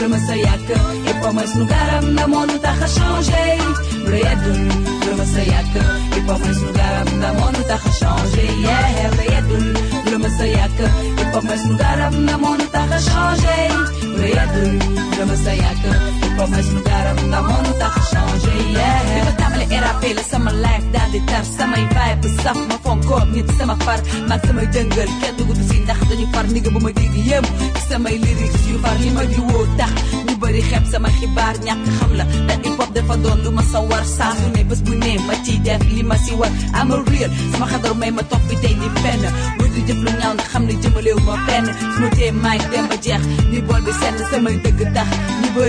masa yàq hip hop mooy sunu garab ndax moo nu tax a changé lu yeddul lu masa yàq hip hop mooy sunu garab ndax moo nu tax a changé yeah lu yeddul lu masa yàq hip hop mooy sunu garab ndax moo nu tax a changé lu yeddul lu masa yàq hip hop mooy sunu garab ndax moo nu tax a changé yeah bi ma tàmbali érapé la sama life daal di tar samay vibe saf ma fonkoon nit sama far maag samay dëngal kenn dugg si ndax dañu far nigga bu ma dégg yëm samay lyrics yu far li ma di woo tax ñu bëri xeeb sama xibaar ñàkk xam la ndax hip hop dafa doon lu ma sa war saa su ne bés bu ne ma ciy def li ma si war ama real sama xadar may ma toog fi tey ni fenn bu di jëf lu ñaaw ndax xam ne jëmaleewu ma fenn su ma tee maay dem ba jeex ni bool bi senn samay dëgg tax ñu bëri